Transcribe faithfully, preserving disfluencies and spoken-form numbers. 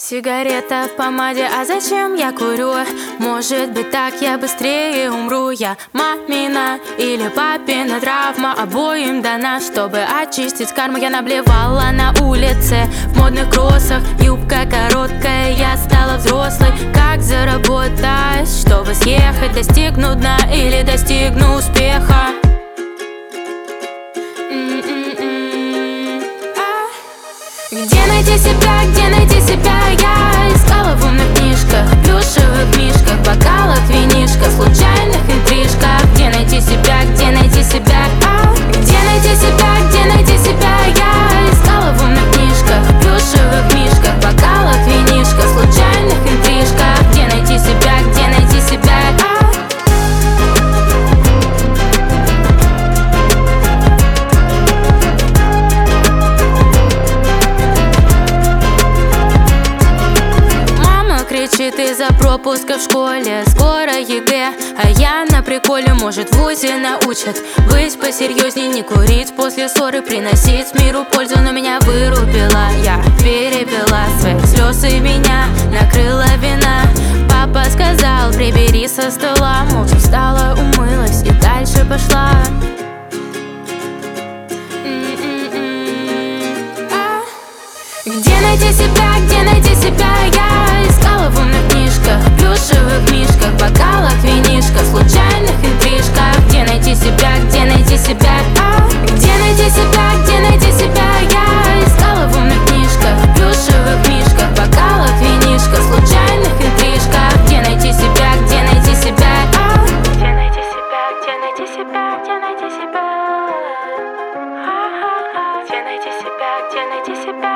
Сигарета в помаде, а зачем я курю? Может быть так я быстрее умру. Я мамина или папина травма, обоим дана, чтобы очистить карму. Я наблевала на улице в модных кроссах, юбка короткая, я стала взрослой. Как заработать, чтобы съехать, достигну дна или достигну успеха? Где найти себя, где найти себя? Я искала в умных книжках, плюшевых мишках, бокалах, винишках, случайных интрижках. Где найти себя, где найти себя? А? Где найти себя, где найти себя? Я искала в умных книжках, плюшевых мишках, бокалах, винишках, случайных интрижках. Где найти себя, где найти себя? А? Кричит из-за пропуска в школе, скоро ЕГЭ, а я на приколе. Может, в ВУЗе научат быть посерьезней, не курить после ссоры, приносить миру пользу. Но меня вырубила, я перепила своих слез, и меня накрыла вина. Папа сказал, прибери со стола, молча встала, умылась и дальше пошла. Где найти себя, где найти себя? Я искала в умных книжках, плюшевых мишках, бокалах, винишках, случайных интрижках. Где найти себя, где найти себя? А? Где найти себя, где найти себя? Я искала в умных книжках, плюшевых мишках, бокалах, винишках, случайных интрижках. Где найти себя, где найти себя? А? Где найти себя, где найти себя? Где найти себя? Где найти себя, где найти себя?